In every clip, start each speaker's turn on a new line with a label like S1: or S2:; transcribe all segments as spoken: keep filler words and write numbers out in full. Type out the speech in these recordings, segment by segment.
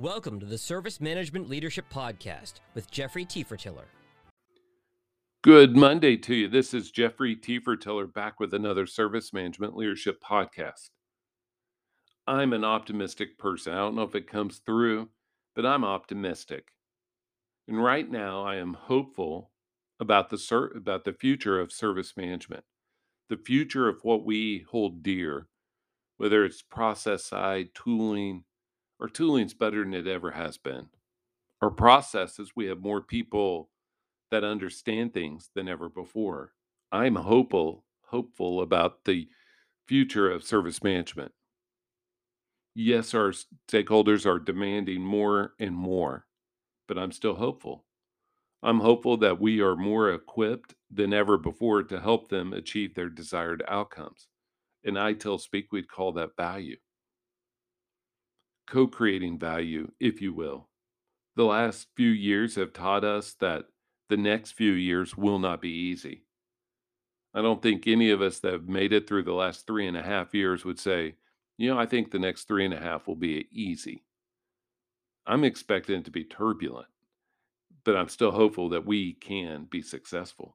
S1: Welcome to the Service Management Leadership Podcast with Jeffrey Tiefertiller.
S2: Good Monday to you. This is Jeffrey Tiefertiller back with another Service Management Leadership Podcast. I'm an optimistic person. I don't know if it comes through, but I'm optimistic. And right now I am hopeful about the ser- about the future of service management, the future of what we hold dear, whether it's process side, tooling, or tooling's better than it ever has been. Our processes, we have more people that understand things than ever before. I'm hopeful, hopeful about the future of service management. Yes, our stakeholders are demanding more and more, but I'm still hopeful. I'm hopeful that we are more equipped than ever before to help them achieve their desired outcomes. And I tell Speak, we'd call that value. Co-creating value, if you will. The last few years have taught us that the next few years will not be easy. I don't think any of us that have made it through the last three and a half years would say, you know, I think the next three and a half will be easy. I'm expecting it to be turbulent, but I'm still hopeful that we can be successful.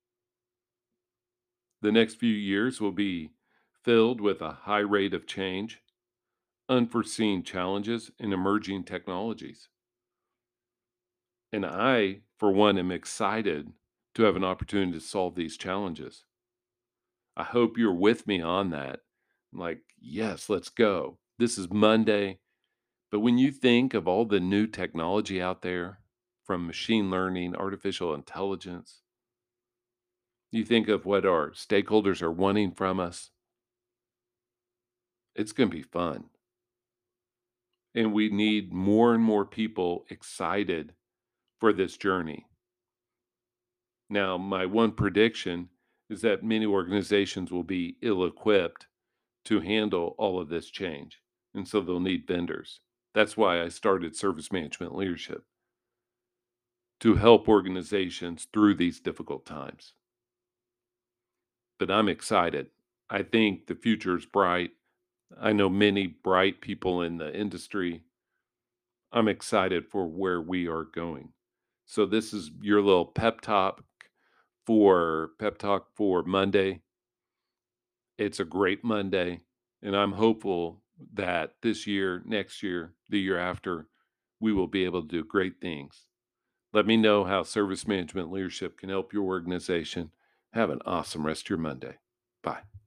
S2: The next few years will be filled with a high rate of change, unforeseen challenges, and emerging technologies. And I, for one, am excited to have an opportunity to solve these challenges. I hope you're with me on that. Like, yes, let's go. This is Monday. But when you think of all the new technology out there, from machine learning, artificial intelligence, you think of what our stakeholders are wanting from us, it's going to be fun. And we need more and more people excited for this journey. Now, my one prediction is that many organizations will be ill equipped to handle all of this change. And so they'll need vendors. That's why I started Service Management Leadership, to help organizations through these difficult times. But I'm excited. I think the future is bright. I know many bright people in the industry. I'm excited for where we are going. So this is your little pep talk for pep talk for Monday. It's a great Monday, and I'm hopeful that this year, next year, the year after, we will be able to do great things. Let me know how service management leadership can help your organization. Have an awesome rest of your Monday. Bye.